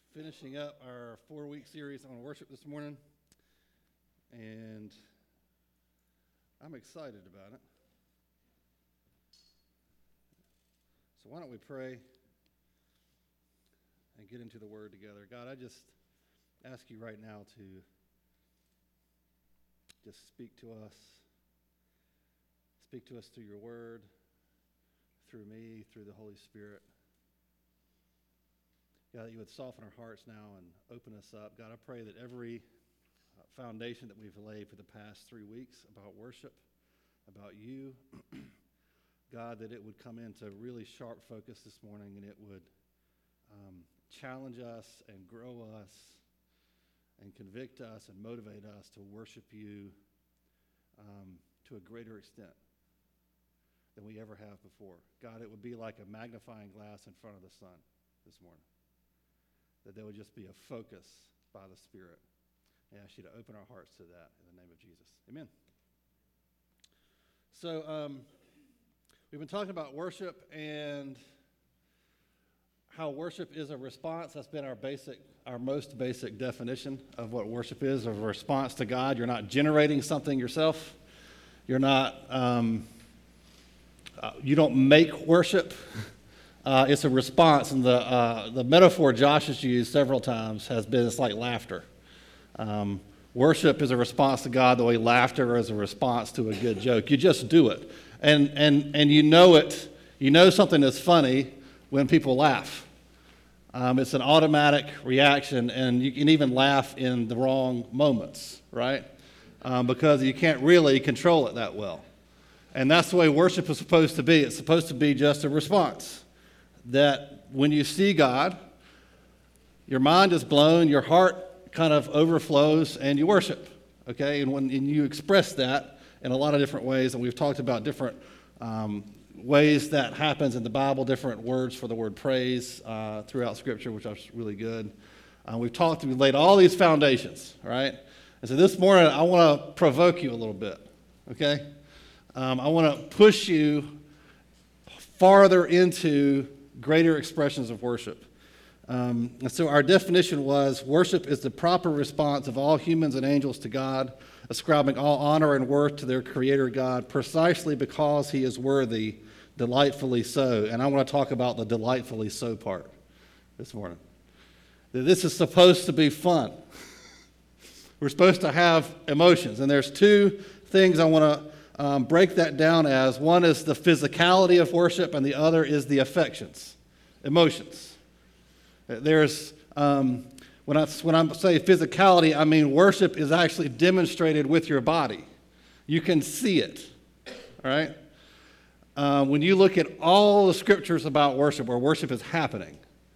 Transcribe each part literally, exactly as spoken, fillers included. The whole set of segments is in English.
finishing up our four-week series on worship this morning, and I'm excited about it. So why don't we pray and get into the Word together. God, I just ask you right now to just speak to us. Speak to us through your Word, through me, through the Holy Spirit. God, that you would soften our hearts now and open us up. God, I pray that every uh, foundation that we've laid for the past three weeks about worship, about you, God, that it would come into really sharp focus this morning, and it would um, challenge us and grow us and convict us and motivate us to worship you um, to a greater extent than we ever have before. God, it would be like a magnifying glass in front of the sun this morning. That there would just be a focus by the Spirit. I ask you to open our hearts to that in the name of Jesus. Amen. So um, we've been talking about worship and how worship is a response. That's been our basic, our most basic definition of what worship is, of a response to God. You're not generating something yourself. You're not, um, uh, you don't make worship. Uh, it's a response, and the uh, the metaphor Josh has used several times has been it's like laughter. Um, worship is a response to God the way laughter is a response to a good joke. You just do it, and and and you know it. You know something is funny when people laugh. Um, it's an automatic reaction, and you can even laugh in the wrong moments, right? Um, because you can't really control it that well, and that's the way worship is supposed to be. It's supposed to be just a response. That when you see God, your mind is blown, your heart kind of overflows, and you worship, okay? And when and you express that in a lot of different ways, and we've talked about different um, ways that happens in the Bible, different words for the word praise uh, throughout Scripture, which was really good. Uh, we've talked, we've laid all these foundations, right? And so this morning, I want to provoke you a little bit, okay? Um, I want to push you farther into greater expressions of worship. Um, and so our definition was, worship is the proper response of all humans and angels to God, ascribing all honor and worth to their Creator God, precisely because He is worthy, delightfully so. And I want to talk about the delightfully so part this morning. That this is supposed to be fun. We're supposed to have emotions. And there's two things I want to Um, break that down as. One is the physicality of worship, and the other is the affections, emotions. There's, um, when I, when I say physicality, I mean worship is actually demonstrated with your body. You can see it, all right? Uh, when you look at all the scriptures about worship, where worship is happening,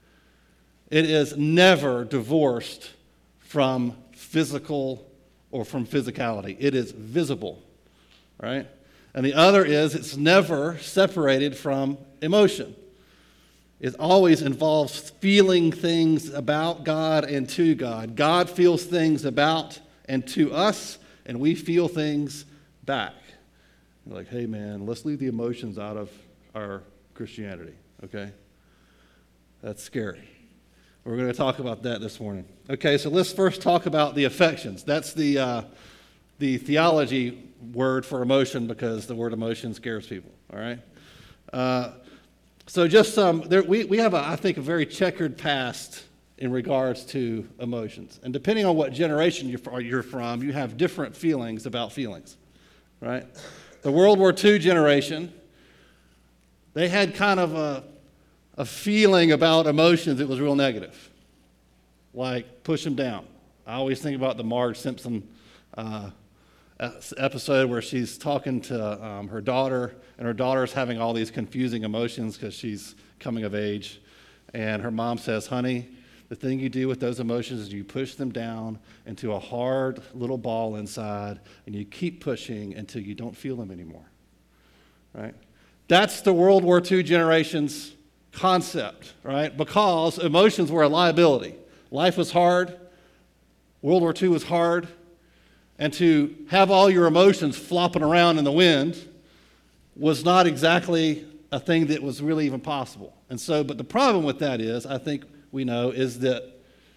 it is never divorced from physical or from physicality. It is visible. Right? And the other is it's never separated from emotion. It always involves feeling things about God and to God. God feels things about and to us, and we feel things back. You're like, hey man, let's leave the emotions out of our Christianity, okay? That's scary. We're going to talk about that this morning. Okay, so let's first talk about the affections. That's the uh, the theology word for emotion, because the word emotion scares people, all right? Uh, so just some, there, we, we have, a, I think, a very checkered past in regards to emotions. And depending on what generation you're, you're from, you have different feelings about feelings, right? The World War Two generation, they had kind of a, a feeling about emotions that was real negative, like push them down. I always think about the Marge Simpson uh, episode where she's talking to um, her daughter, and her daughter's having all these confusing emotions because she's coming of age, and her mom says, honey, the thing you do with those emotions is you push them down into a hard little ball inside, and you keep pushing until you don't feel them anymore, right? That's the World War Two generation's concept, right? Because emotions were a liability. Life was hard. World War Two was hard. And to have all your emotions flopping around in the wind was not exactly a thing that was really even possible. And so, but the problem with that is, I think we know, is that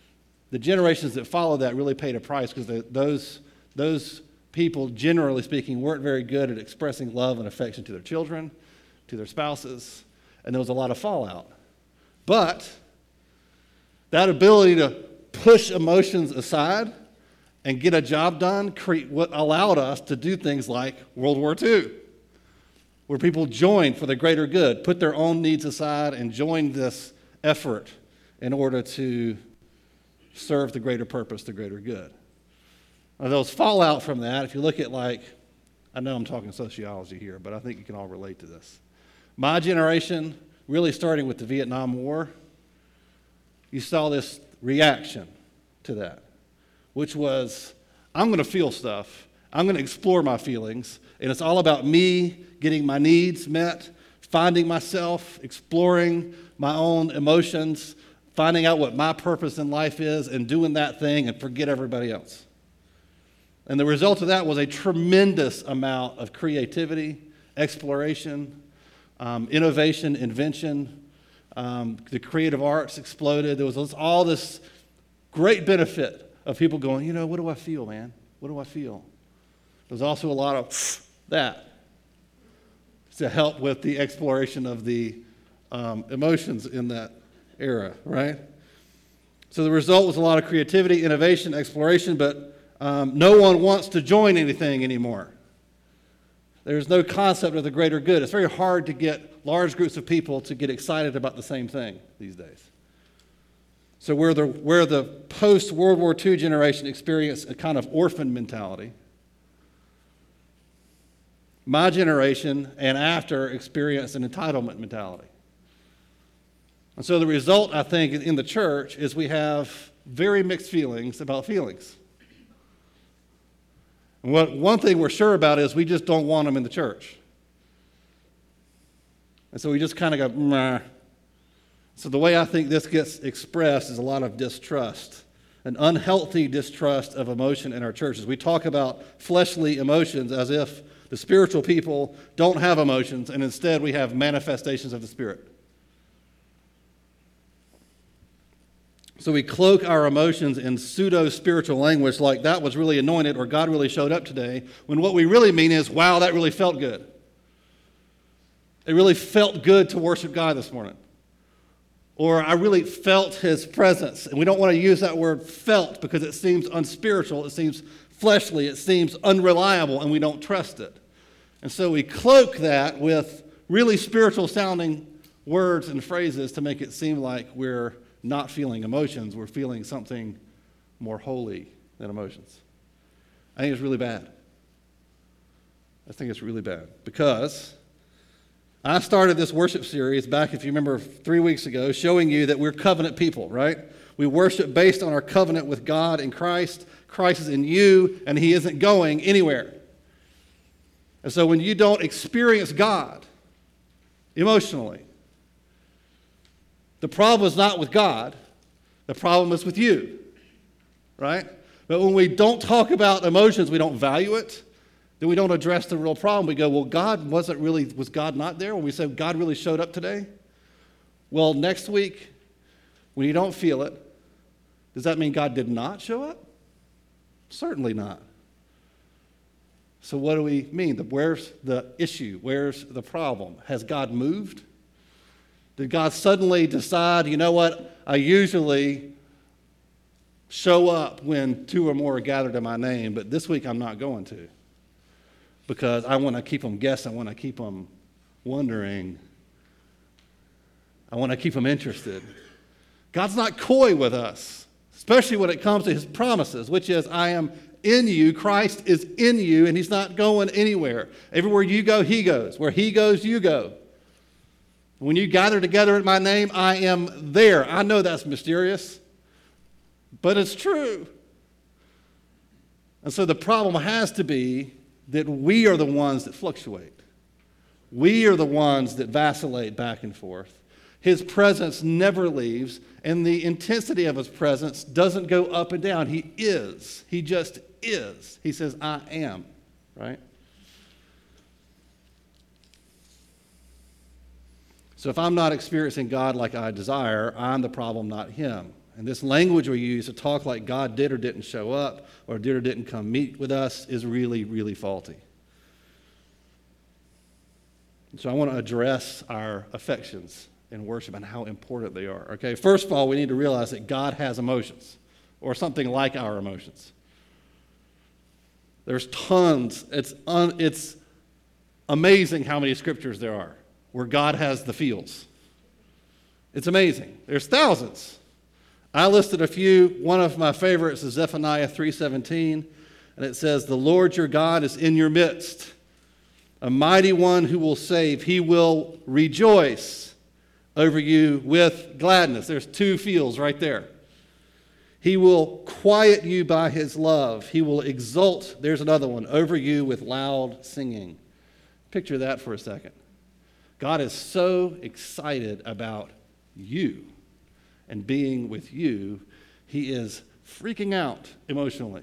the generations that followed that really paid a price because those, those people, generally speaking, weren't very good at expressing love and affection to their children, to their spouses, and there was a lot of fallout. But that ability to push emotions aside and get a job done create what allowed us to do things like World War Two, where people joined for the greater good, put their own needs aside and joined this effort in order to serve the greater purpose, the greater good. Now, there was fallout from that. If you look at, like, I know I'm talking sociology here, but I think you can all relate to this. My generation, really starting with the Vietnam War, you saw this reaction to that, which was, I'm going to feel stuff. I'm going to explore my feelings, and it's all about me getting my needs met, finding myself, exploring my own emotions, finding out what my purpose in life is, and doing that thing and forget everybody else. And the result of that was a tremendous amount of creativity, exploration, um, innovation, invention. Um, the creative arts exploded. There was all this great benefit of people going, you know, what do I feel, man? What do I feel? There was also a lot of that to help with the exploration of the um, emotions in that era, right? So the result was a lot of creativity, innovation, exploration, but um, no one wants to join anything anymore. There's no concept of the greater good. It's very hard to get large groups of people to get excited about the same thing these days. So where the, where the post-World War Two generation experienced a kind of orphan mentality, my generation and after experienced an entitlement mentality. And so the result, I think, in the church is we have very mixed feelings about feelings. And what one thing we're sure about is we just don't want them in the church. And so we just kind of go, meh. So the way I think this gets expressed is a lot of distrust, an unhealthy distrust of emotion in our churches. We talk about fleshly emotions as if the spiritual people don't have emotions, and instead we have manifestations of the Spirit. So we cloak our emotions in pseudo-spiritual language like that was really anointed or God really showed up today, when what we really mean is, wow, that really felt good. It really felt good to worship God this morning. Or I really felt His presence. And we don't want to use that word felt because it seems unspiritual, it seems fleshly, it seems unreliable, and we don't trust it. And so we cloak that with really spiritual sounding words and phrases to make it seem like we're not feeling emotions, we're feeling something more holy than emotions. I think it's really bad. I think it's really bad because I started this worship series back, if you remember, three weeks ago, showing you that we're covenant people, right? We worship based on our covenant with God in Christ. Christ is in you, and He isn't going anywhere. And so when you don't experience God emotionally, the problem is not with God, the problem is with you, right? But when we don't talk about emotions, we don't value it, then we don't address the real problem. We go, well, God wasn't really, was God not there? When we say God really showed up today? Well, next week, when you don't feel it, does that mean God did not show up? Certainly not. So what do we mean? Where's the issue? Where's the problem? Has God moved? Did God suddenly decide, you know what, I usually show up when two or more are gathered in my name, but this week I'm not going to because I want to keep them guessing, I want to keep them wondering, I want to keep them interested. God's not coy with us, especially when it comes to His promises, which is, I am in you, Christ is in you, and He's not going anywhere. Everywhere you go, He goes. Where He goes, you go. When you gather together in my name, I am there. I know that's mysterious, but it's true. And so the problem has to be that we are the ones that fluctuate. We are the ones that vacillate back and forth. His presence never leaves, and the intensity of His presence doesn't go up and down. He is. He just is. He says, I am, right? So if I'm not experiencing God like I desire, I'm the problem, not Him. And this language we use to talk like God did or didn't show up or did or didn't come meet with us is really, really faulty. So I want to address our affections in worship and how important they are. Okay, first of all, we need to realize that God has emotions, or something like our emotions. There's tons. It's un, it's amazing how many scriptures there are where God has the feels. It's amazing. There's thousands. I listed a few. One of my favorites is Zephaniah three seventeen, and it says, "The Lord your God is in your midst, a mighty one who will save. He will rejoice over you with gladness." There's two feels right there. He will quiet you by his love. He will exult, there's another one, over you with loud singing. Picture that for a second. God is so excited about you and being with you, he is freaking out emotionally.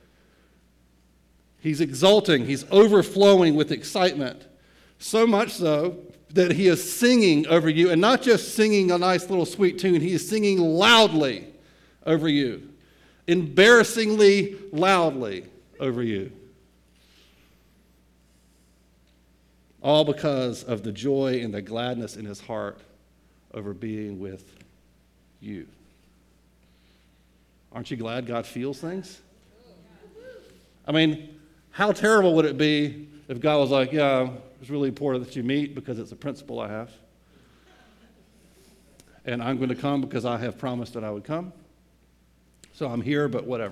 He's exulting, he's overflowing with excitement, so much so that he is singing over you, and not just singing a nice little sweet tune, he is singing loudly over you, embarrassingly loudly over you. All because of the joy and the gladness in his heart over being with you. Aren't you glad God feels things? I mean, how terrible would it be if God was like, yeah, it's really important that you meet because it's a principle I have. And I'm going to come because I have promised that I would come. So I'm here, but whatever.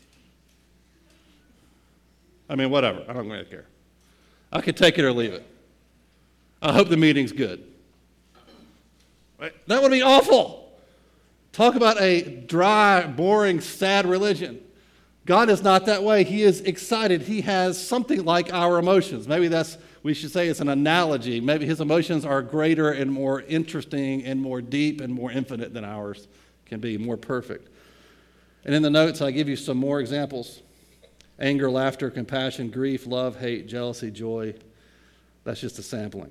I mean, whatever. I don't really care. I could take it or leave it. I hope the meeting's good. Right? That would be awful. Talk about a dry, boring, sad religion. God is not that way. He is excited. He has something like our emotions. Maybe that's, we should say it's an analogy. Maybe his emotions are greater and more interesting and more deep and more infinite than ours can be, more perfect. And in the notes, I give you some more examples. Anger, laughter, compassion, grief, love, hate, jealousy, joy. That's just a sampling.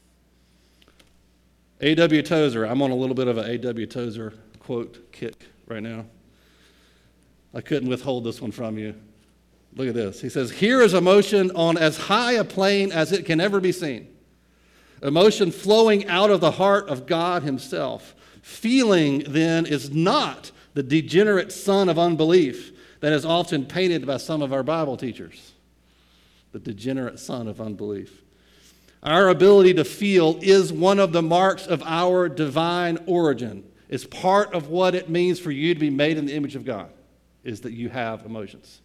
A W Tozer. I'm on a little bit of an A W Tozer quote kick right now. I couldn't withhold this one from you. Look at this. He says, "Here is emotion on as high a plane as it can ever be seen. Emotion flowing out of the heart of God himself. Feeling, then, is not the degenerate son of unbelief that is often painted by some of our Bible teachers. The degenerate son of unbelief. Our ability to feel is one of the marks of our divine origin. It's part of what it means for you to be made in the image of God, is that you have emotions.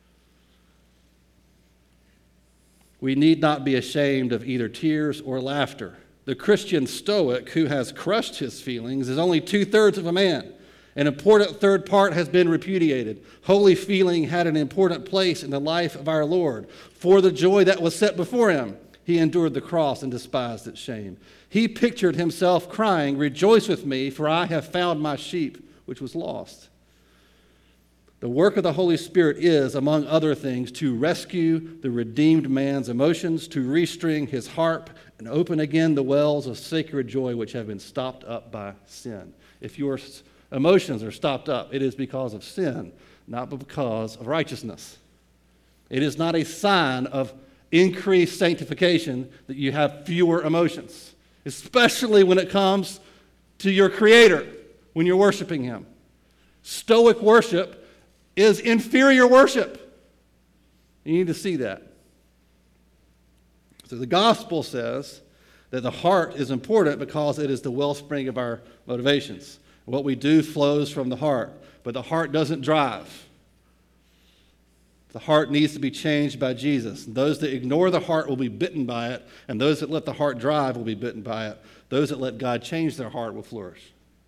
We need not be ashamed of either tears or laughter. The Christian Stoic who has crushed his feelings is only two-thirds of a man. An important third part has been repudiated. Holy feeling had an important place in the life of our Lord. For the joy that was set before him, he endured the cross and despised its shame. He pictured himself crying, 'Rejoice with me, for I have found my sheep, which was lost.' The work of the Holy Spirit is, among other things, to rescue the redeemed man's emotions, to restring his harp, and open again the wells of sacred joy which have been stopped up by sin." If your emotions are stopped up, it is because of sin, not because of righteousness. It is not a sign of increased sanctification that you have fewer emotions, especially when it comes to your Creator, when you're worshiping him. Stoic worship is inferior worship. You need to see that. So the gospel says that the heart is important because it is the wellspring of our motivations. What we do flows from the heart, but the heart doesn't drive. The heart needs to be changed by Jesus. Those that ignore the heart will be bitten by it, and those that let the heart drive will be bitten by it. Those that let God change their heart will flourish.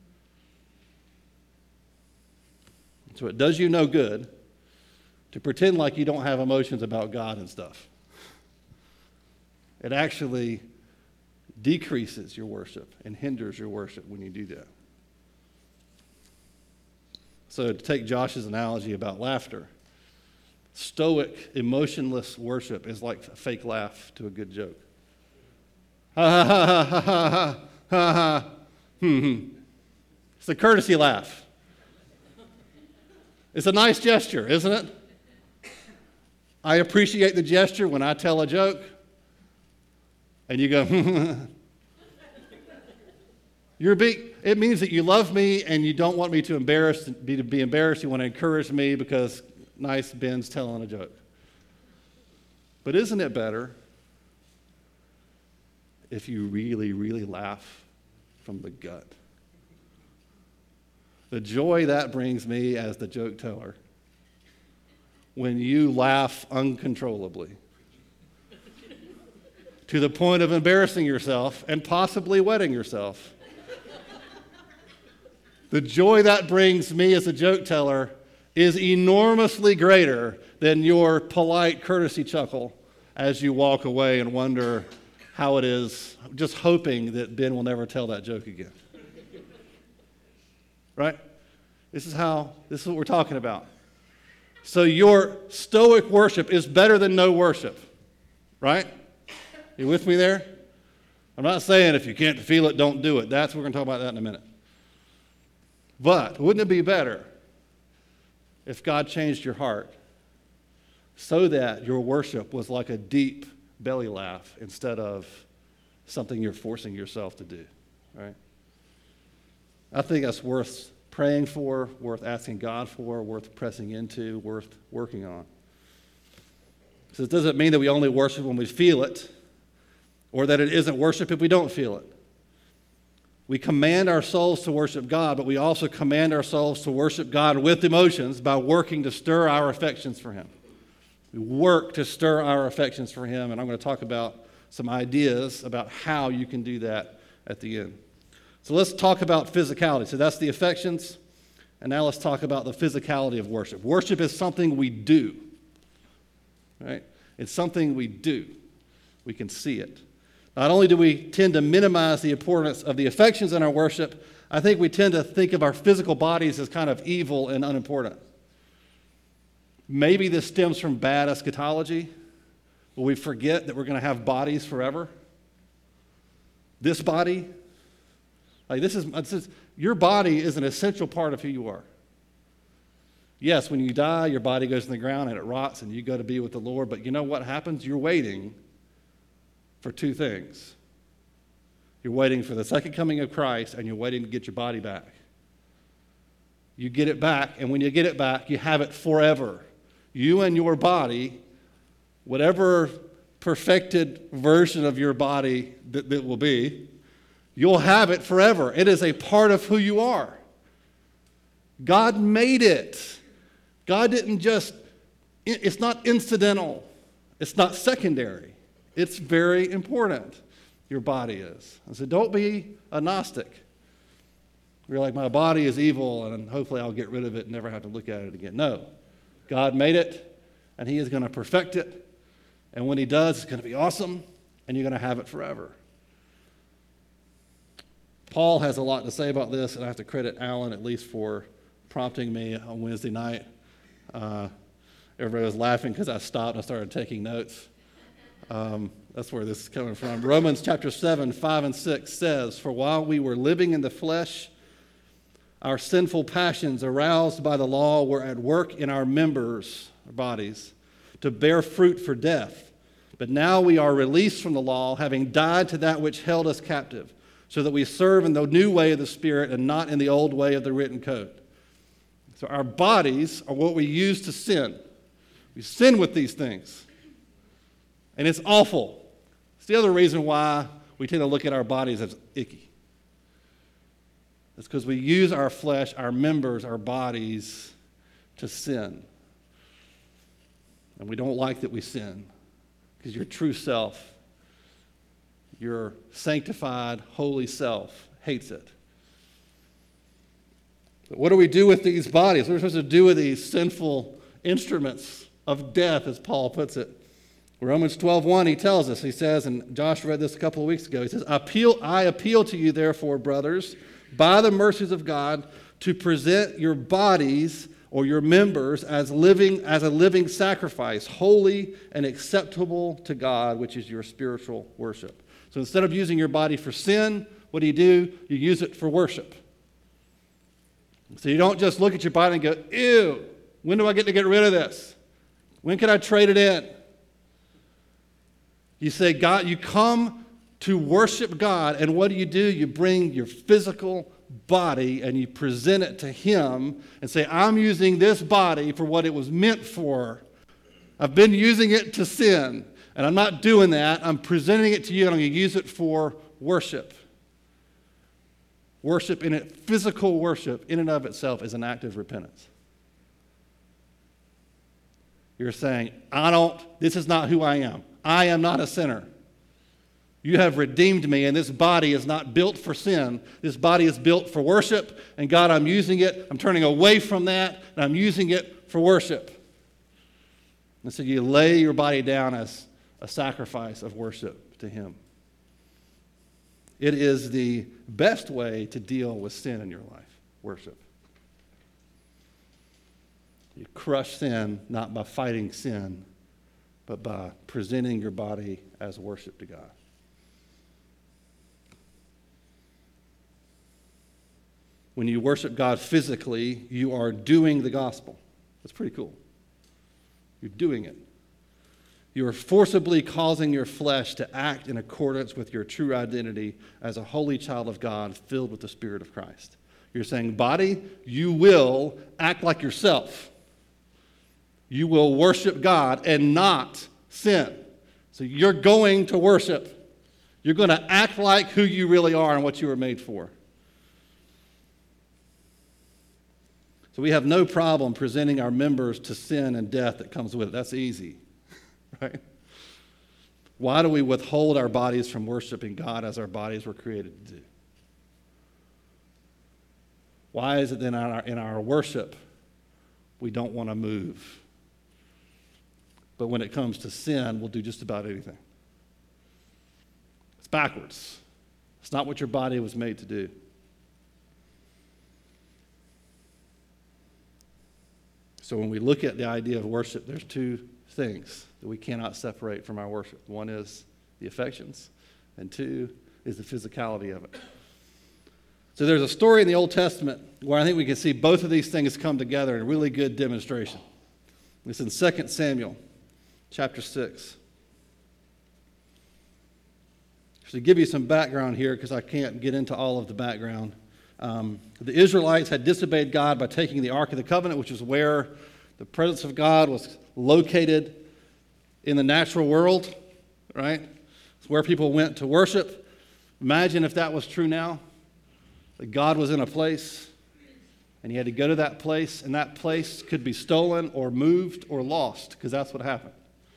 So it does you no good to pretend like you don't have emotions about God and stuff. It actually decreases your worship and hinders your worship when you do that. So to take Josh's analogy about laughter, stoic, emotionless worship is like a fake laugh to a good joke. Ha ha ha ha ha ha ha ha. It's a courtesy laugh. It's a nice gesture, isn't it? I appreciate the gesture when I tell a joke, and you go, You're big, it means that you love me and you don't want me to embarrass, be, to be embarrassed. You want to encourage me because nice Ben's telling a joke. But isn't it better if you really, really laugh from the gut? The joy that brings me as the joke teller when you laugh uncontrollably to the point of embarrassing yourself and possibly wetting yourself. The joy that brings me as a joke teller is enormously greater than your polite courtesy chuckle as you walk away and wonder how it is, just hoping that Ben will never tell that joke again. Right? This is how, this is what we're talking about. So your stoic worship is better than no worship. Right? You with me there? I'm not saying if you can't feel it, don't do it. That's, we're going to talk about that in a minute. But wouldn't it be better if God changed your heart so that your worship was like a deep belly laugh instead of something you're forcing yourself to do, right? I think that's worth praying for, worth asking God for, worth pressing into, worth working on. So it doesn't mean that we only worship when we feel it, or that it isn't worship if we don't feel it. We command our souls to worship God, but we also command our souls to worship God with emotions by working to stir our affections for Him. We work to stir our affections for Him, and I'm going to talk about some ideas about how you can do that at the end. So let's talk about physicality. So that's the affections, and now let's talk about the physicality of worship. Worship is something we do, right? It's something we do. We can see it. Not only do we tend to minimize the importance of the affections in our worship, I think we tend to think of our physical bodies as kind of evil and unimportant. Maybe this stems from bad eschatology, where we forget that we're going to have bodies forever. This body, like this is, this is, your body is an essential part of who you are. Yes, when you die, your body goes in the ground and it rots and you go to be with the Lord, but you know what happens? You're waiting for two things. You're waiting for the second coming of Christ, and you're waiting to get your body back. You get it back, and when you get it back, you have it forever. You and your body, whatever perfected version of your body that, that will be, you'll have it forever. It is a part of who you are. God made it. God didn't just, it's not incidental. It's not secondary. It's very important, your body is. And so don't be a Gnostic. You're like, my body is evil, and hopefully I'll get rid of it and never have to look at it again. No. God made it, and He is going to perfect it. And when He does, it's going to be awesome, and you're going to have it forever. Paul has a lot to say about this, and I have to credit Alan at least for prompting me on Wednesday night. Uh, everybody was laughing because I stopped and I started taking notes. Um, that's where this is coming from. Romans chapter seven, five and six says, "For while we were living in the flesh, our sinful passions aroused by the law were at work in our members, our bodies, to bear fruit for death. But now we are released from the law, having died to that which held us captive, so that we serve in the new way of the Spirit and not in the old way of the written code." So our bodies are what we use to sin. We sin with these things. And it's awful. It's the other reason why we tend to look at our bodies as icky. It's because we use our flesh, our members, our bodies to sin. And we don't like that we sin, because your true self, your sanctified, holy self, hates it. But what do we do with these bodies? What are we supposed to do with these sinful instruments of death, as Paul puts it? Romans twelve one, he tells us, he says, and Josh read this a couple of weeks ago, he says, appeal, I appeal to you, therefore, brothers, by the mercies of God, to present your bodies or your members as living as a living sacrifice, holy and acceptable to God, which is your spiritual worship. So instead of using your body for sin, what do you do? You use it for worship. So you don't just look at your body and go, ew, When do I get to get rid of this? When can I trade it in? You say, God, you come to worship God, and what do you do? You bring your physical body and you present it to Him and say, I'm using this body for what it was meant for. I've been using it to sin, and I'm not doing that. I'm presenting it to you, and I'm going to use it for worship. Worship in it, physical worship in and of itself is an act of repentance. You're saying, I don't, this is not who I am. I am not a sinner. You have redeemed me, and this body is not built for sin. This body is built for worship, and God, I'm using it. I'm turning away from that, and I'm using it for worship. And so you lay your body down as a sacrifice of worship to Him. It is the best way to deal with sin in your life, worship. You crush sin not by fighting sin, but by presenting your body as worship to God. When you worship God physically, you are doing the gospel. That's pretty cool. You're doing it. You are forcibly causing your flesh to act in accordance with your true identity as a holy child of God filled with the Spirit of Christ. You're saying, body, you will act like yourself. You will worship God and not sin. So you're going to worship. You're going to act like who you really are and what you were made for. So we have no problem presenting our members to sin and death that comes with it. That's easy, right? Why do we withhold our bodies from worshiping God as our bodies were created to do? Why is it that in our, in our worship we don't want to move? But when it comes to sin, we'll do just about anything. It's backwards. It's not what your body was made to do. So when we look at the idea of worship, there's two things that we cannot separate from our worship. One is the affections, and two is the physicality of it. So there's a story in the Old Testament where I think we can see both of these things come together in a really good demonstration. It's in Second Samuel chapter six. To give you some background here, because I can't get into all of the background. Um, the Israelites had disobeyed God by taking the Ark of the Covenant, which is where the presence of God was located in the natural world, right? It's where people went to worship. Imagine if that was true now, that God was in a place, and you had to go to that place, and that place could be stolen or moved or lost, because that's what happened.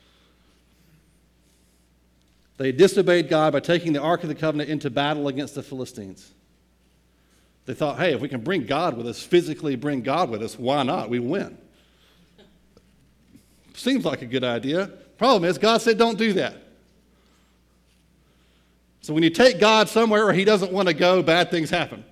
They disobeyed God by taking the Ark of the Covenant into battle against the Philistines. They thought, hey, if we can bring God with us, physically bring God with us, why not? We win. Seems like a good idea. Problem is, God said don't do that. So when you take God somewhere where He doesn't want to go, bad things happen.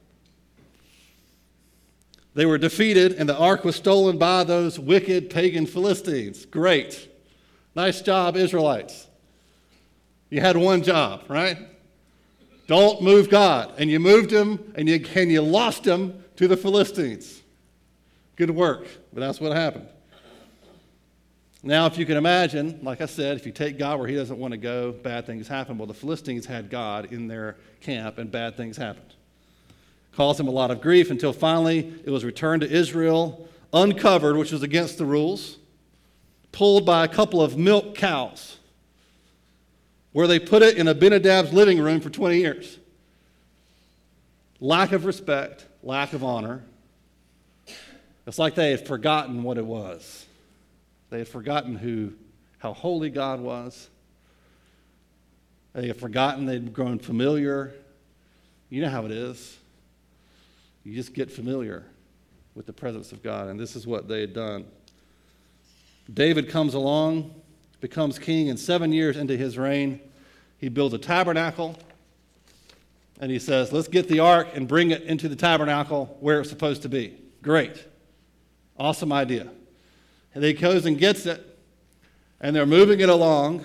They were defeated, and the ark was stolen by those wicked pagan Philistines. Great. Nice job, Israelites. You had one job, right? Don't move God. And you moved him, and you, and you lost him to the Philistines. Good work, but that's what happened. Now, if you can imagine, like I said, if you take God where He doesn't want to go, bad things happen. Well, the Philistines had God in their camp, and bad things happened. Caused them a lot of grief until finally it was returned to Israel, uncovered, which was against the rules, pulled by a couple of milk cows, where they put it in Abinadab's living room for twenty years. Lack of respect, lack of honor. It's like they had forgotten what it was. They had forgotten who, how holy God was. They had forgotten they'd grown familiar. You know how it is. You just get familiar with the presence of God, and this is what they had done. David comes along, becomes king, and seven years into his reign, he builds a tabernacle, and he says, let's get the ark and bring it into the tabernacle where it's supposed to be. Great. Awesome idea. And he goes and gets it, and they're moving it along,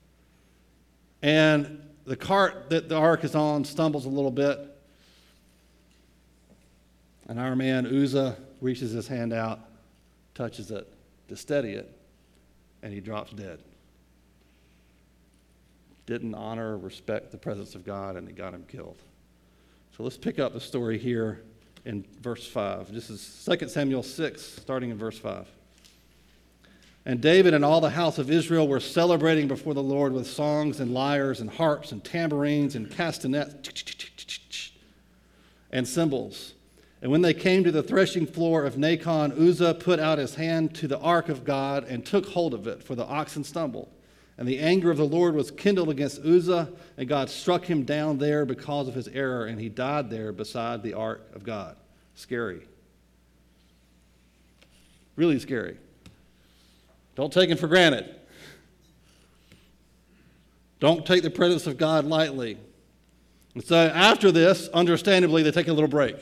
and the cart that the ark is on stumbles a little bit, and our man Uzzah reaches his hand out touches it to steady it, and he drops dead. Didn't honor or respect the presence of God, and it got him killed. So let's pick up the story here in verse five. This is Second Samuel six, starting in verse five. And David and all the house of Israel were celebrating before the Lord with songs and lyres and harps and tambourines and castanets and cymbals. And when they came to the threshing floor of Nacon, Uzzah put out his hand to the ark of God and took hold of it, for the oxen stumbled. And the anger of the Lord was kindled against Uzzah, and God struck him down there because of his error, and he died there beside the ark of God. Scary. Really scary. Don't take it for granted. Don't take the presence of God lightly. And so after this, understandably, they take a little break.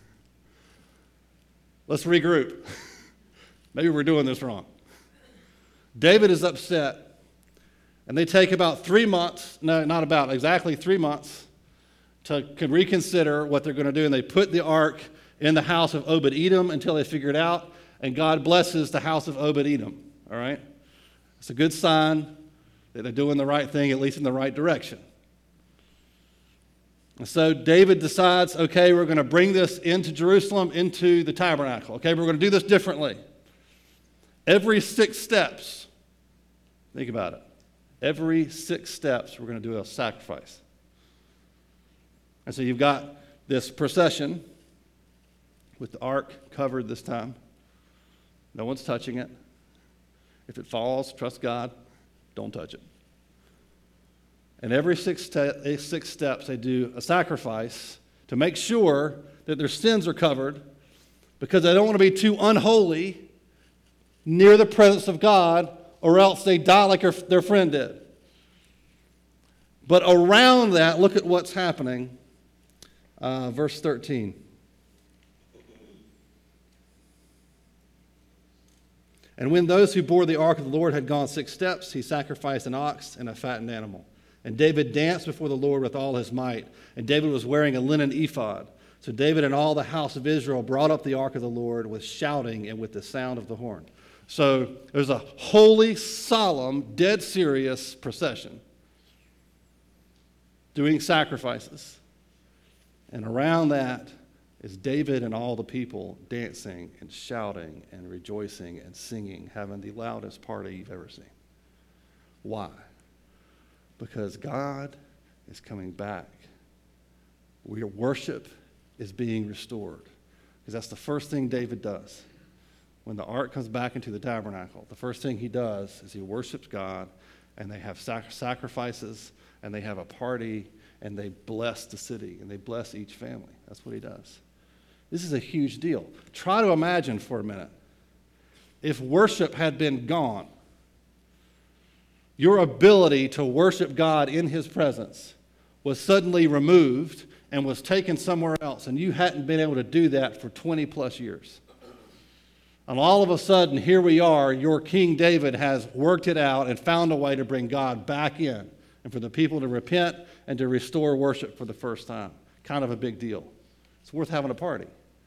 Let's regroup. Maybe we're doing this wrong. David is upset, and they take about three months, no, not about, exactly three months, to reconsider what they're going to do, and they put the ark in the house of Obed-Edom until they figure it out, and God blesses the house of Obed-Edom, all right? It's a good sign that they're doing the right thing, at least in the right direction. And so David decides, okay, we're going to bring this into Jerusalem, into the tabernacle. Okay, we're going to do this differently. Every six steps, think about it. Every six steps, we're going to do a sacrifice. And so you've got this procession with the ark covered this time. No one's touching it. If it falls, trust God, don't touch it. And every six, ste- six steps, they do a sacrifice to make sure that their sins are covered, because they don't want to be too unholy near the presence of God, or else they die like their, their friend did. But around that, look at what's happening. Uh, verse thirteen. And when those who bore the ark of the Lord had gone six steps, he sacrificed an ox and a fattened animal. And David danced before the Lord with all his might. And David was wearing a linen ephod. So David and all the house of Israel brought up the ark of the Lord with shouting and with the sound of the horn. So there's a holy, solemn, dead serious procession doing sacrifices. And around that is David and all the people dancing and shouting and rejoicing and singing, having the loudest party you've ever seen. Why? Because God is coming back. Your worship is being restored. Because that's the first thing David does. When the ark comes back into the tabernacle, the first thing he does is he worships God, and they have sac- sacrifices, and they have a party, and they bless the city, and they bless each family. That's what he does. This is a huge deal. Try to imagine for a minute if worship had been gone. Your ability to worship God in his presence was suddenly removed and was taken somewhere else, and you hadn't been able to do that for twenty plus years. And all of a sudden, here we are, your King David has worked it out and found a way to bring God back in and for the people to repent and to restore worship for the first time. Kind of a big deal. It's worth having a party.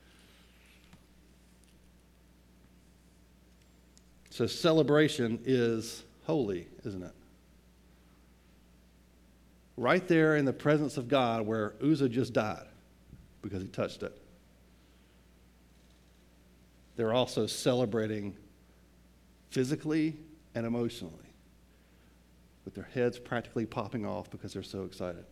So celebration is holy, isn't it? Right there in the presence of God where Uzzah just died because he touched it. They're also celebrating physically and emotionally, with their heads practically popping off because they're so excited.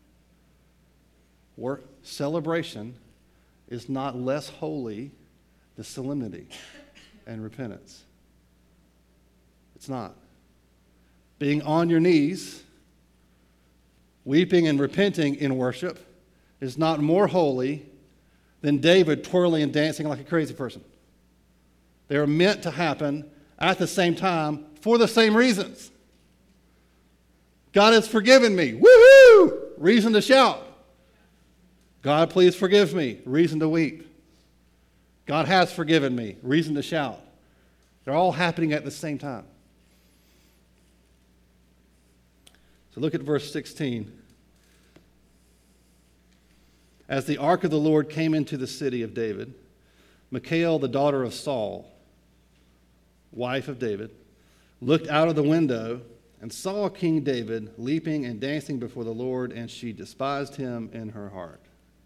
Work, celebration is not less holy than solemnity and repentance. It's not. Being on your knees, weeping and repenting in worship is not more holy than David twirling and dancing like a crazy person. They are meant to happen at the same time for the same reasons. God has forgiven me. Woohoo! Reason to shout. God, please forgive me. Reason to weep. God has forgiven me. Reason to shout. They're all happening at the same time. So look at verse sixteen. As the ark of the Lord came into the city of David, Michal, the daughter of Saul, wife of David, looked out of the window and saw King David leaping and dancing before the Lord, and she despised him in her heart.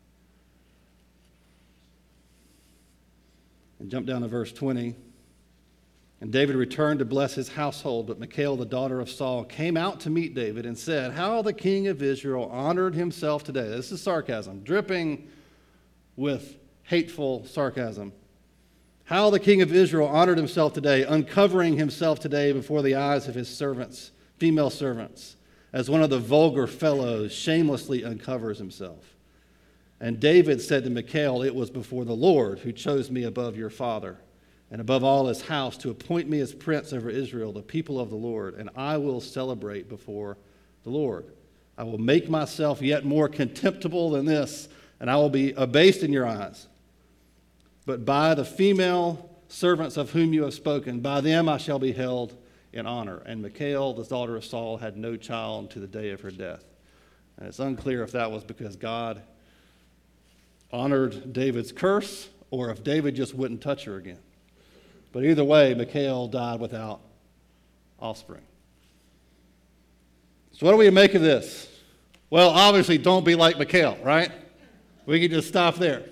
And jump down to verse twenty. And David returned to bless his household, but Michal, the daughter of Saul, came out to meet David and said, "How the king of Israel honored himself today." This is sarcasm, dripping with hateful sarcasm. "How the king of Israel honored himself today, uncovering himself today before the eyes of his servants, female servants, as one of the vulgar fellows shamelessly uncovers himself." And David said to Michal, "It was before the Lord who chose me above your father and above all his house to appoint me as prince over Israel, the people of the Lord, and I will celebrate before the Lord. I will make myself yet more contemptible than this, and I will be abased in your eyes. But by the female servants of whom you have spoken, by them I shall be held in honor." And Michal, the daughter of Saul, had no child to the day of her death. And it's unclear if that was because God honored David's curse or if David just wouldn't touch her again. But either way, Michal died without offspring. So what do we make of this? Well, obviously, don't be like Michal, right? We can just stop there.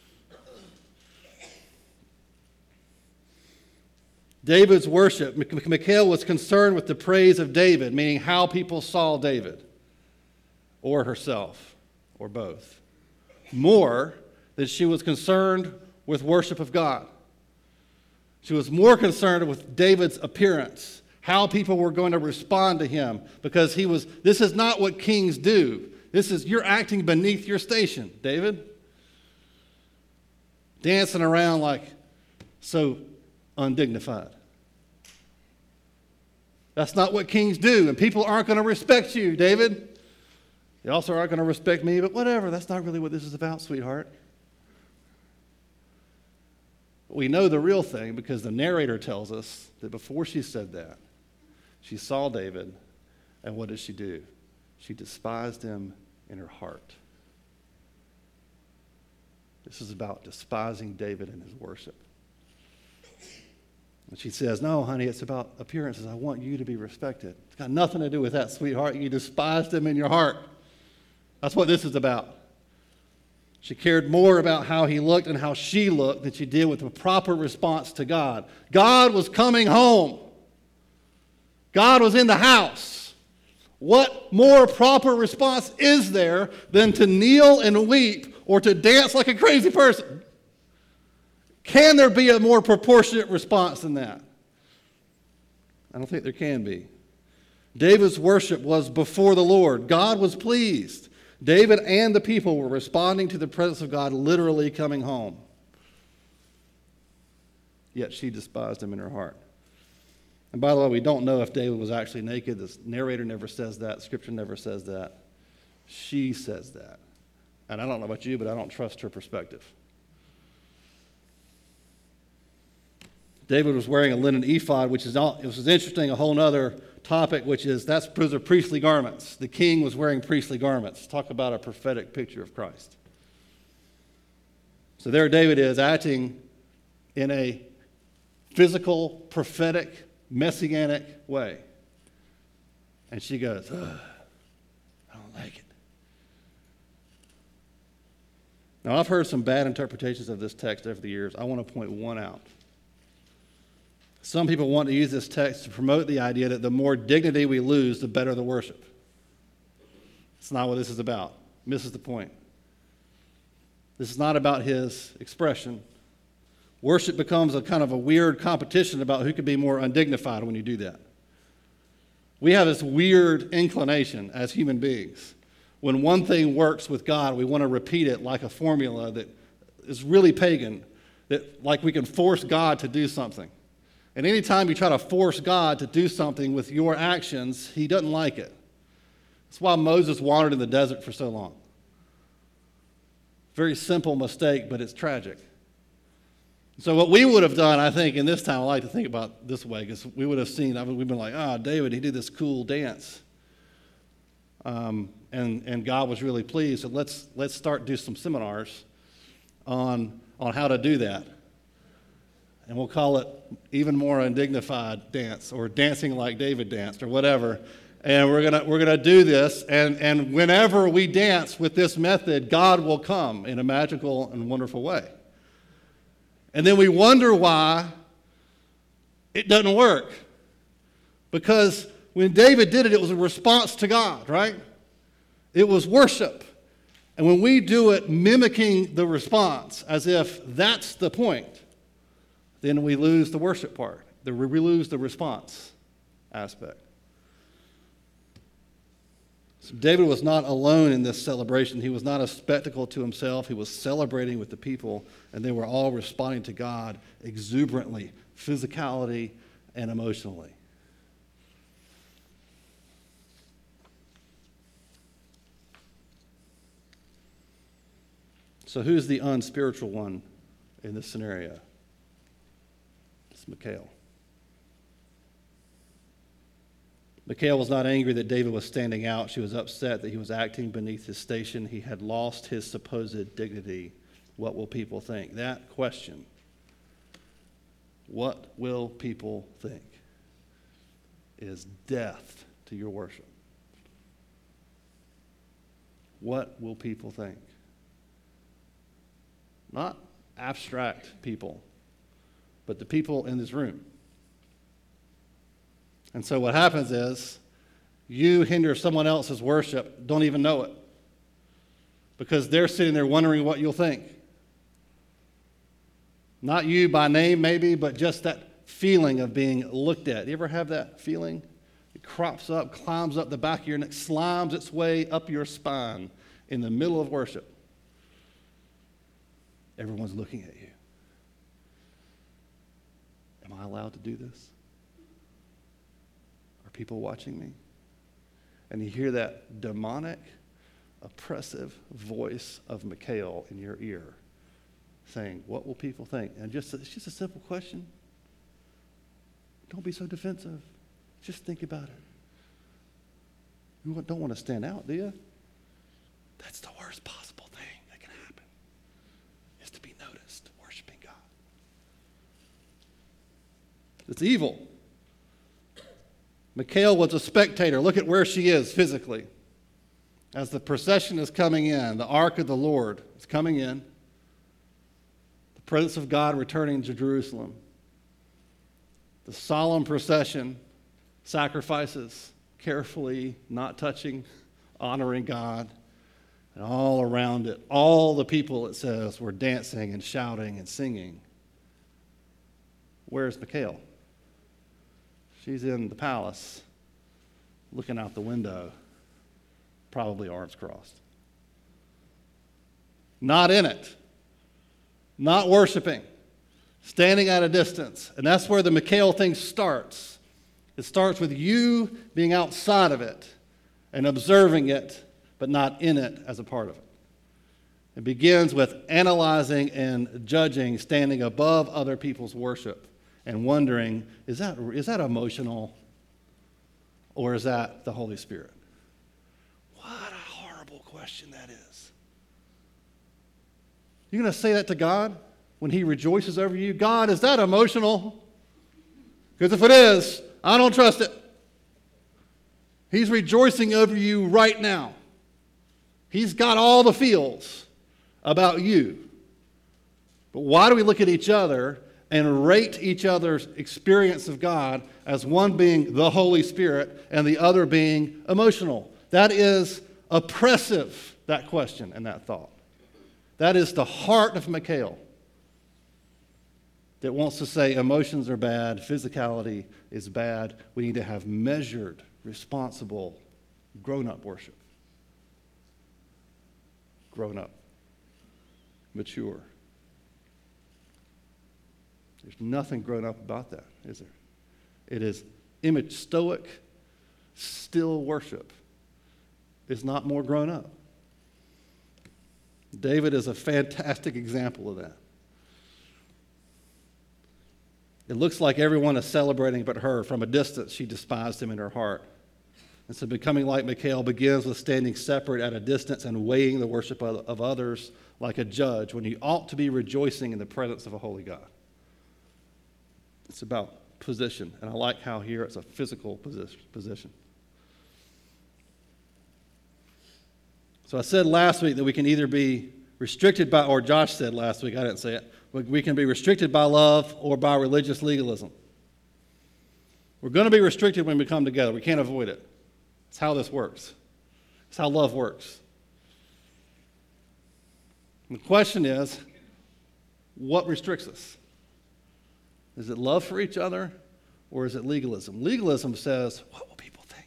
David's worship. Michal was concerned with the praise of David, meaning how people saw David, or herself, or both, more than she was concerned with worship of God. She was more concerned with David's appearance, how people were going to respond to him, because he was, this is not what kings do. This is, you're acting beneath your station, David. Dancing around like so undignified. That's not what kings do, and people aren't going to respect you, David. They also aren't going to respect me, but whatever, that's not really what this is about, sweetheart. We know the real thing because the narrator tells us that before she said that, she saw David, and what did she do? She despised him in her heart. This is about despising David and his worship. And she says, "No, honey, it's about appearances. I want you to be respected." It's got nothing to do with that, sweetheart. You despised him in your heart. That's what this is about. She cared more about how he looked and how she looked than she did with a proper response to God. God was coming home. God was in the house. What more proper response is there than to kneel and weep or to dance like a crazy person? Can there be a more proportionate response than that? I don't think there can be. David's worship was before the Lord. God was pleased. David and the people were responding to the presence of God, literally coming home. Yet she despised him in her heart. And by the way, we don't know if David was actually naked. The narrator never says that. Scripture never says that. She says that. And I don't know about you, but I don't trust her perspective. David was wearing a linen ephod, which is not, it was interesting, a whole other topic, which is that's those are priestly garments. The king was wearing priestly garments. Talk about a prophetic picture of Christ. So there David is acting in a physical, prophetic, messianic way. And she goes, "Ugh, I don't like it." Now, I've heard some bad interpretations of this text over the years. I want to point one out. Some people want to use this text to promote the idea that the more dignity we lose, the better the worship. It's not what this is about. Misses the point. This is not about his expression. Worship becomes a kind of a weird competition about who can be more undignified when you do that. We have this weird inclination as human beings. When one thing works with God, we want to repeat it like a formula that is really pagan, that like we can force God to do something. And anytime you try to force God to do something with your actions, he doesn't like it. That's why Moses wandered in the desert for so long. Very simple mistake, but it's tragic. So what we would have done, I think, in this time, I like to think about this way, because we would have seen, I mean, we've been like, ah, oh, David, he did this cool dance. Um, and, and God was really pleased. So let's, let's start do some seminars on, on how to do that. and we'll call it even more undignified dance, or dancing like David danced, or whatever. And we're gonna we're gonna do this, and, and whenever we dance with this method, God will come in a magical and wonderful way. And then we wonder why it doesn't work. Because when David did it, it was a response to God, right? It was worship. And when we do it mimicking the response, as if that's the point, then we lose the worship part. We lose the response aspect. So David was not alone in this celebration. He was not a spectacle to himself. He was celebrating with the people, and they were all responding to God exuberantly, physicality and emotionally. So who's the unspiritual one in this scenario? It's Michal. Michal was not angry that David was standing out. She was upset that he was acting beneath his station. He had lost his supposed dignity. What will people think? That question, what will people think, is death to your worship. What will people think? Not abstract people, but the people in this room. And so what happens is you hinder someone else's worship, don't even know it, because they're sitting there wondering what you'll think. Not you by name maybe, but just that feeling of being looked at. You ever have that feeling? It crops up, climbs up the back of your neck, slimes its way up your spine in the middle of worship. Everyone's looking at you. Am I allowed to do this? Are people watching me? And you hear that demonic, oppressive voice of Michal in your ear saying, what will people think? And just it's just a simple question. Don't be so defensive. Just think about it. You don't want to stand out, do you? That's the worst possible thing that can happen, is to be noticed worshiping God. It's evil. Michal was a spectator. Look at where she is physically. As the procession is coming in, the ark of the Lord is coming in, the presence of God returning to Jerusalem. The solemn procession, sacrifices, carefully, not touching, honoring God. And all around it, all the people, it says, were dancing and shouting and singing. Where's Michal? She's in the palace, looking out the window, probably arms crossed. Not in it. Not worshiping. Standing at a distance. And that's where the Michal thing starts. It starts with you being outside of it and observing it, but not in it as a part of it. It begins with analyzing and judging, standing above other people's worship and wondering, is that, is that emotional, or is that the Holy Spirit? What a horrible question that is. You're going to say that to God when he rejoices over you? God, is that emotional? Because if it is, I don't trust it. He's rejoicing over you right now. He's got all the feels about you. But why do we look at each other and rate each other's experience of God as one being the Holy Spirit and the other being emotional? That is oppressive, that question and that thought. That is the heart of Michal, that wants to say emotions are bad, physicality is bad. We need to have measured, responsible, grown-up worship. Grown up, mature. There's nothing grown up about that, is there? It is image stoic, still worship. It's not more grown up. David is a fantastic example of that. It looks like everyone is celebrating but her. From a distance, she despised him in her heart. And so becoming like Michal begins with standing separate at a distance and weighing the worship of, of others like a judge when you ought to be rejoicing in the presence of a holy God. It's about position. And I like how here it's a physical position. So I said last week that we can either be restricted by, or Josh said last week, I didn't say it, but we can be restricted by love or by religious legalism. We're going to be restricted when we come together. We can't avoid it. It's how this works. It's how love works. And the question is, what restricts us? Is it love for each other, or is it legalism? Legalism says, what will people think?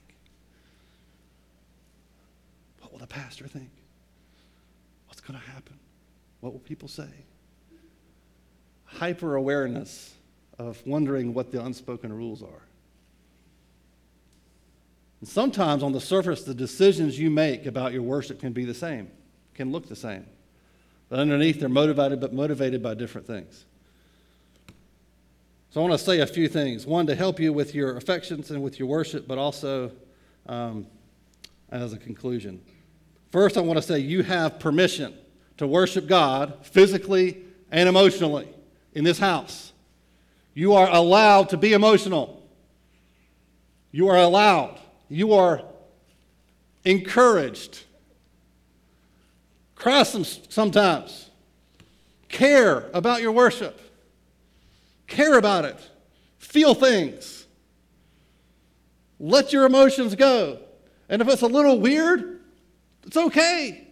What will the pastor think? What's going to happen? What will people say? Hyper-awareness of wondering what the unspoken rules are. And sometimes on the surface, the decisions you make about your worship can be the same, can look the same. But underneath, they're motivated, but motivated by different things. So I want to say a few things. One, to help you with your affections and with your worship, but also um, as a conclusion. First, I want to say you have permission to worship God physically and emotionally in this house. You are allowed to be emotional. You are allowed. You are encouraged. Cry some, sometimes. Care about your worship. Care about it. Feel things. Let your emotions go. And if it's a little weird, it's okay.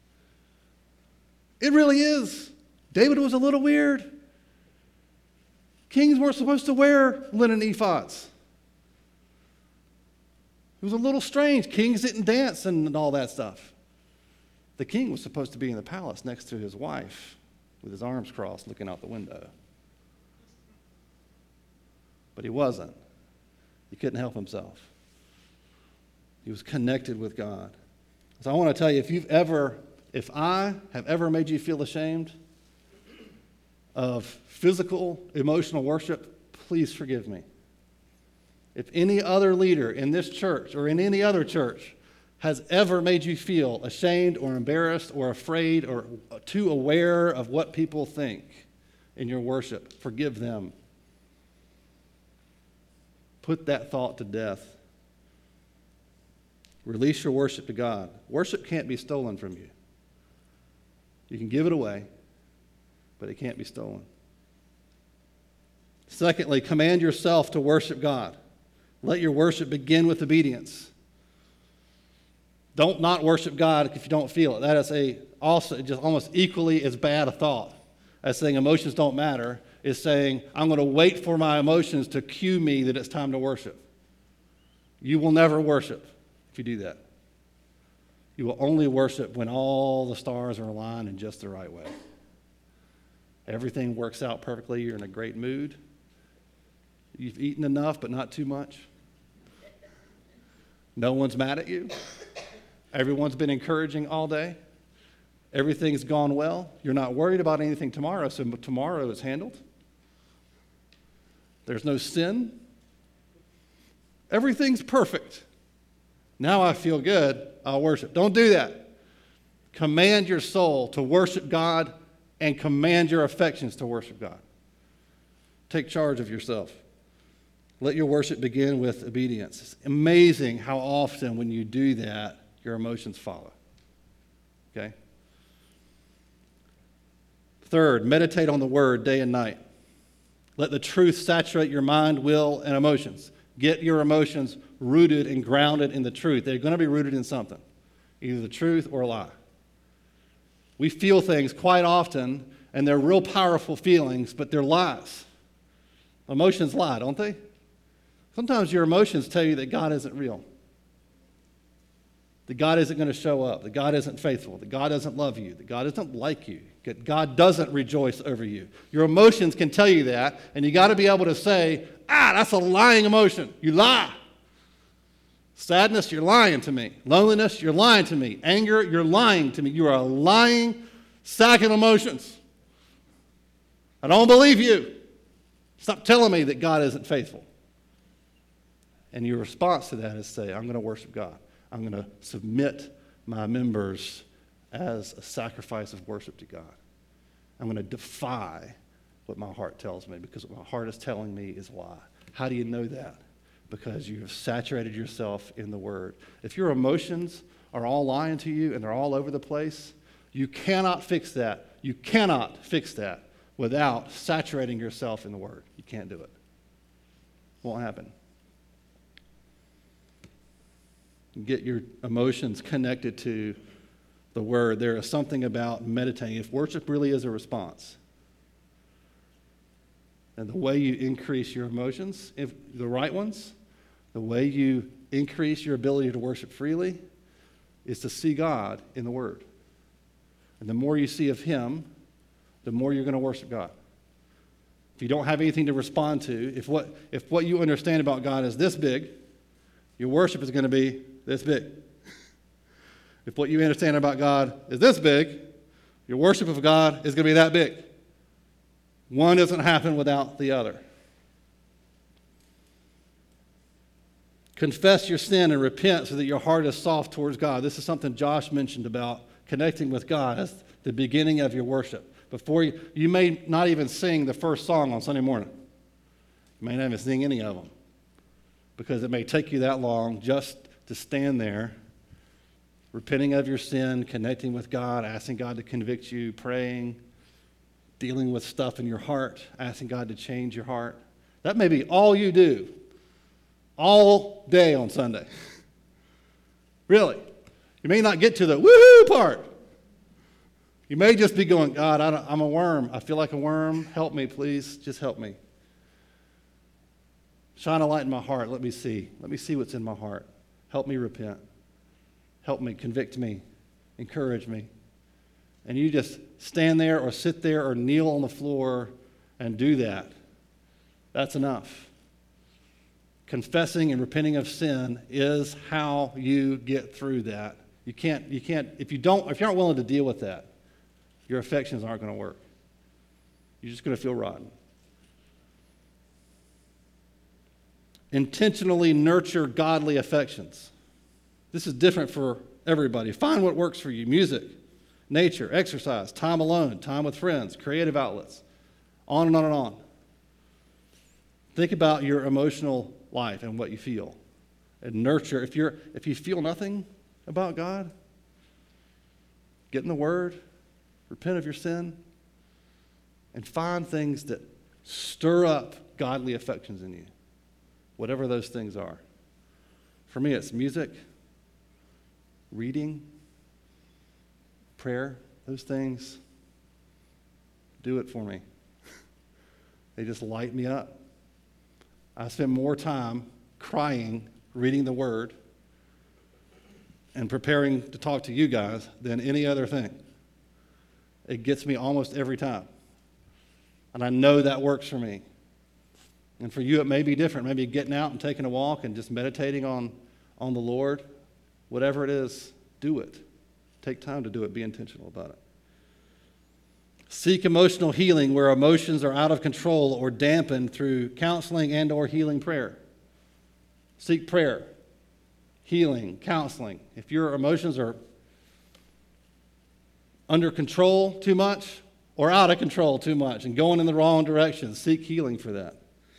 It really is. David was a little weird. Kings weren't supposed to wear linen ephods. It was a little strange. Kings didn't dance and all that stuff. The king was supposed to be in the palace next to his wife with his arms crossed looking out the window. But he wasn't. He couldn't help himself. He was connected with God. So I want to tell you, if you've ever, if I have ever made you feel ashamed of physical, emotional worship, please forgive me. If any other leader in this church or in any other church has ever made you feel ashamed or embarrassed or afraid or too aware of what people think in your worship, forgive them. Put that thought to death. Release your worship to God. Worship can't be stolen from you. You can give it away, but it can't be stolen. Secondly, command yourself to worship God. Let your worship begin with obedience. Don't not worship God if you don't feel it. That is a also just almost equally as bad a thought as saying emotions don't matter, is saying I'm going to wait for my emotions to cue me that it's time to worship. You will never worship if you do that. You will only worship when all the stars are aligned in just the right way. Everything works out perfectly. You're in a great mood. You've eaten enough, but not too much. No one's mad at you. Everyone's been encouraging all day. Everything's gone well. You're not worried about anything tomorrow, so tomorrow is handled. There's no sin. Everything's perfect. Now I feel good. I'll worship. Don't do that. Command your soul to worship God and command your affections to worship God. Take charge of yourself. Let your worship begin with obedience. It's amazing how often when you do that, your emotions follow. Okay? Third, meditate on the word day and night. Let the truth saturate your mind, will, and emotions. Get your emotions rooted and grounded in the truth. They're going to be rooted in something, either the truth or a lie. We feel things quite often, and they're real powerful feelings, but they're lies. Emotions lie, don't they? Sometimes your emotions tell you that God isn't real, that God isn't going to show up, that God isn't faithful, that God doesn't love you, that God doesn't like you, that God doesn't rejoice over you. Your emotions can tell you that, and you got to be able to say, ah, that's a lying emotion. You lie. Sadness, you're lying to me. Loneliness, you're lying to me. Anger, you're lying to me. You are a lying sack of emotions. I don't believe you. Stop telling me that God isn't faithful. And your response to that is say, I'm going to worship God. I'm going to submit my members as a sacrifice of worship to God. I'm going to defy what my heart tells me, because what my heart is telling me is why. How do you know that? Because you have saturated yourself in the Word. If your emotions are all lying to you and they're all over the place, you cannot fix that. You cannot fix that without saturating yourself in the Word. You can't do it. Won't happen. Get your emotions connected to the Word. There is something about meditating. If worship really is a response, and the way you increase your emotions, if the right ones, the way you increase your ability to worship freely is to see God in the Word. And the more you see of Him, the more you're going to worship God. If you don't have anything to respond to, if what, if what you understand about God is this big, your worship is going to be this big. If what you understand about God is this big, your worship of God is going to be that big. One doesn't happen without the other. Confess your sin and repent so that your heart is soft towards God. This is something Josh mentioned about connecting with God as the beginning of your worship. Before you, you may not even sing the first song on Sunday morning. You may not even sing any of them because it may take you that long just to stand there, repenting of your sin, connecting with God, asking God to convict you, praying, dealing with stuff in your heart, asking God to change your heart. That may be all you do all day on Sunday. Really. You may not get to the woohoo part. You may just be going, God, I don't, I'm a worm. I feel like a worm. Help me, please. Just help me. Shine a light in my heart. Let me see. Let me see what's in my heart. Help me repent. Help me, convict me, encourage me. And you just stand there or sit there or kneel on the floor and do that. That's enough. Confessing and repenting of sin is how you get through that. You can't, you can't, if you don't, if you aren't willing to deal with that, your affections aren't going to work. You're just going to feel rotten. Intentionally nurture godly affections. This is different for everybody. Find what works for you. Music, nature, exercise, time alone, time with friends, creative outlets, on and on and on. Think about your emotional life and what you feel. And nurture. If you're if you feel nothing about God, get in the Word, repent of your sin, and find things that stir up godly affections in you, whatever those things are. For me, it's music, reading, prayer. Those things do it for me. They just light me up. I spend more time crying, reading the Word, and preparing to talk to you guys than any other thing. It gets me almost every time. And I know that works for me. And for you, it may be different. Maybe getting out and taking a walk and just meditating on, on the Lord. Whatever it is, do it. Take time to do it. Be intentional about it. Seek emotional healing where emotions are out of control or dampened through counseling and or healing prayer. Seek prayer, healing, counseling. If your emotions are under control too much or out of control too much and going in the wrong direction, seek healing for that.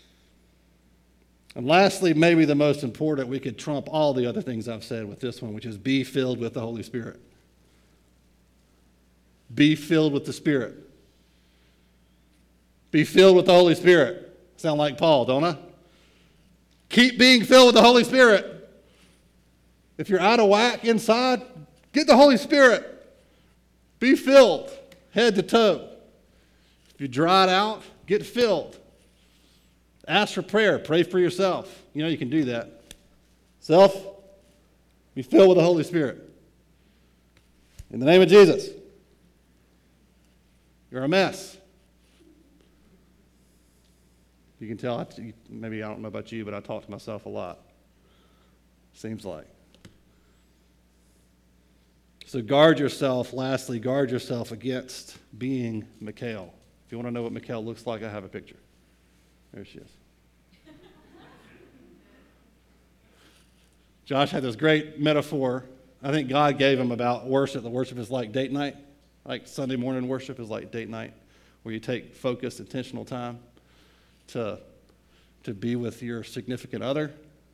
And lastly, maybe the most important, we could trump all the other things I've said with this one, which is be filled with the Holy Spirit. Be filled with the Spirit. Be filled with the Holy Spirit. Sound like Paul, don't I? Keep being filled with the Holy Spirit. If you're out of whack inside, get the Holy Spirit. Be filled, head to toe. If you're dried out, get filled. Ask for prayer. Pray for yourself. You know you can do that. Self, be filled with the Holy Spirit. In the name of Jesus. You're a mess. You can tell, maybe I don't know about you, but I talk to myself a lot. Seems like. So guard yourself, lastly, guard yourself against being Mikhail. If you want to know what Mikhail looks like, I have a picture. There she is. Josh had this great metaphor. I think God gave him about worship. The worship is like date night. Like Sunday morning worship is like date night. where you take focused, intentional time to, to be with your significant other.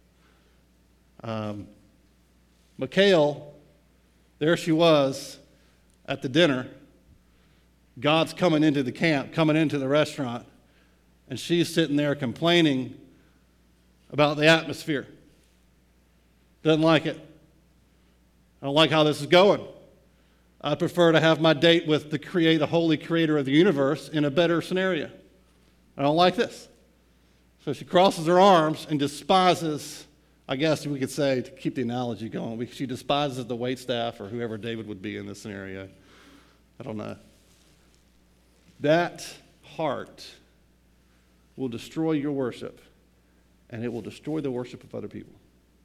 Um, Mikhail, there she was at the dinner. God's coming into the camp, coming into the restaurant, and she's sitting there complaining about the atmosphere. Doesn't like it. I don't like how this is going. I prefer to have my date with the create, the holy creator of the universe in a better scenario. I don't like this. So she crosses her arms and despises, I guess we could say, to keep the analogy going, she despises the waitstaff or whoever David would be in this scenario. I don't know. That heart will destroy your worship, and it will destroy the worship of other people.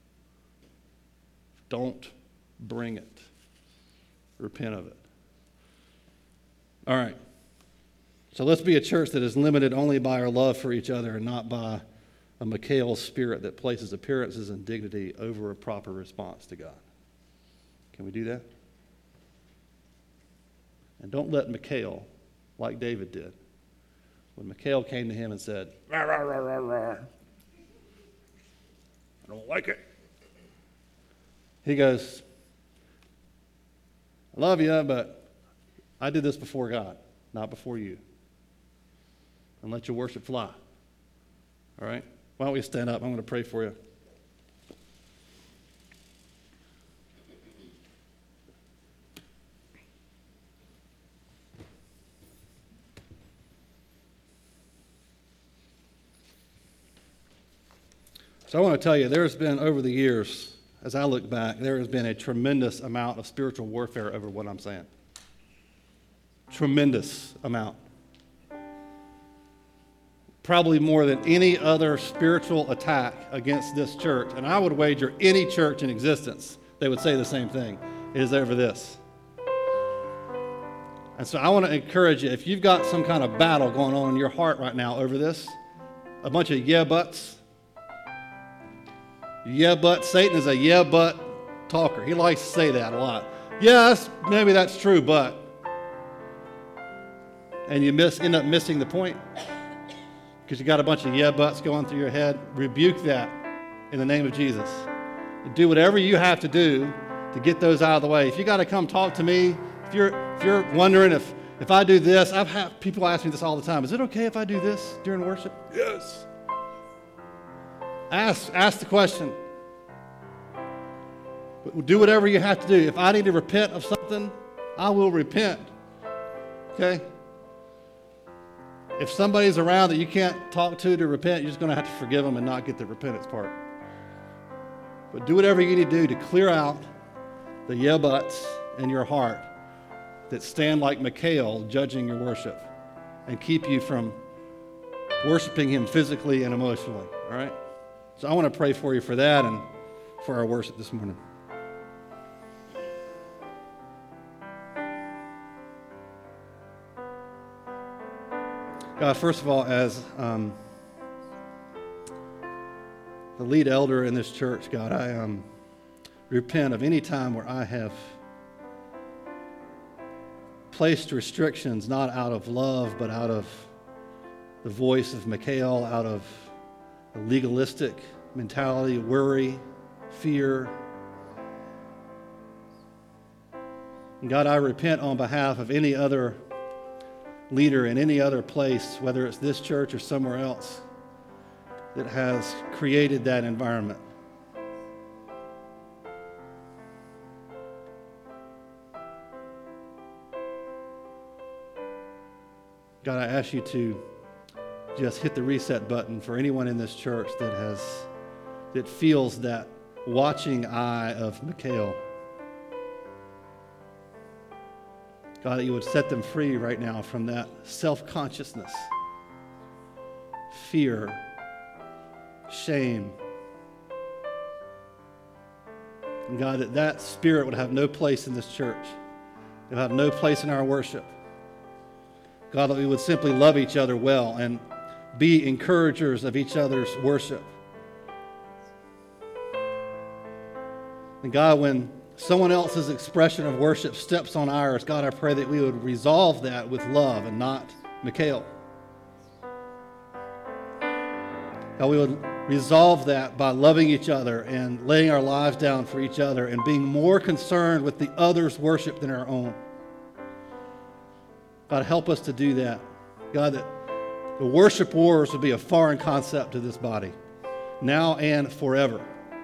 Don't bring it. Repent of it. All right. So let's be a church that is limited only by our love for each other and not by a Mikhail spirit that places appearances and dignity over a proper response to God. Can we do that? And don't let Mikhail, like David did, when Mikhail came to him and said, rah, rah, rah, rah, rah, I don't like it. He goes, I love you, but I did this before God, not before you. And let your worship fly. All right? Why don't we stand up? I'm going to pray for you. So I want to tell you, there's been, over the years, as I look back, there has been a tremendous amount of spiritual warfare over what I'm saying. Tremendous amount. Probably more than any other spiritual attack against this church. And I would wager any church in existence, they would say the same thing. It is over this. And so I want to encourage you, if you've got some kind of battle going on in your heart right now over this, a bunch of yeah buts, yeah, but Satan is a yeah, but talker. He likes to say that a lot. Yes, maybe that's true, but. And you miss, end up missing the point because you got a bunch of yeah, buts going through your head. Rebuke that in the name of Jesus. And do whatever you have to do to get those out of the way. If you got to come talk to me, if you're, if you're wondering if, if I do this, I've had people ask me this all the time. Is it okay if I do this during worship? Yes. Ask, ask the question. Do whatever you have to do. If I need to repent of something, I will repent. Okay? If somebody's around that you can't talk to to repent, you're just going to have to forgive them and not get the repentance part. But do whatever you need to do to clear out the yeah buts in your heart that stand like Mikhail judging your worship and keep you from worshiping him physically and emotionally. All right? So I want to pray for you for that and for our worship this morning. God, first of all, as um, the lead elder in this church, God, I um, repent of any time where I have placed restrictions not out of love, but out of the voice of Mikhail, out of a legalistic mentality, worry, fear. And God, I repent on behalf of any other leader in any other place, whether it's this church or somewhere else, that has created that environment. God, I ask you to just hit the reset button for anyone in this church that has, that feels that watching eye of Mikhail. God, that you would set them free right now from that self-consciousness, fear, shame. And God, that that spirit would have no place in this church. It would have no place in our worship. God, that we would simply love each other well and be encouragers of each other's worship. And God, when someone else's expression of worship steps on ours, God, I pray that we would resolve that with love and not Mikhail. God, we would resolve that by loving each other and laying our lives down for each other and being more concerned with the other's worship than our own. God, help us to do that. God, that the worship wars would be a foreign concept to this body, now and forever.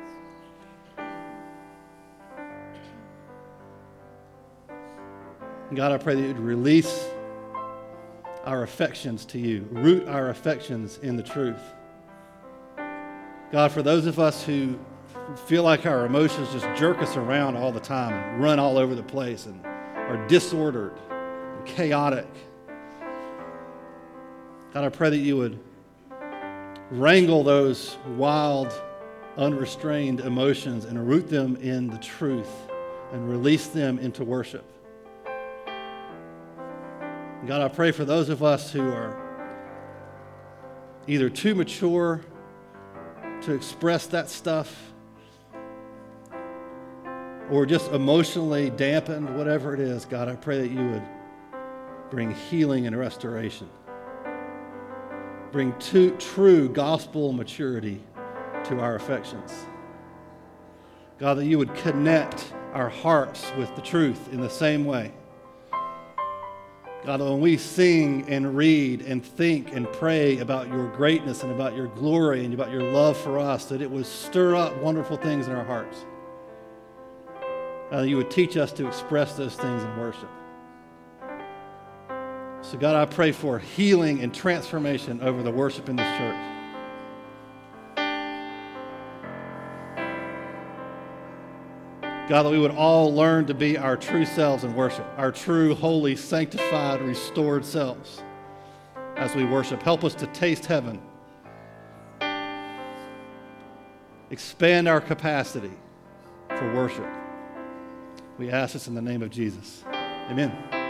God, I pray that you'd release our affections to you, root our affections in the truth. God, for those of us who feel like our emotions just jerk us around all the time and run all over the place and are disordered and chaotic, God, I pray that you would wrangle those wild, unrestrained emotions and root them in the truth and release them into worship. God, I pray for those of us who are either too mature to express that stuff or just emotionally dampened, whatever it is. God, I pray that you would bring healing and restoration. Bring to, true gospel maturity to our affections. God, that you would connect our hearts with the truth in the same way. God, when we sing and read and think and pray about your greatness and about your glory and about your love for us, that it would stir up wonderful things in our hearts. God, that you would teach us to express those things in worship. So God, I pray for healing and transformation over the worship in this church. God, that we would all learn to be our true selves in worship, our true, holy, sanctified, restored selves as we worship. Help us to taste heaven. Expand our capacity for worship. We ask this in the name of Jesus. Amen.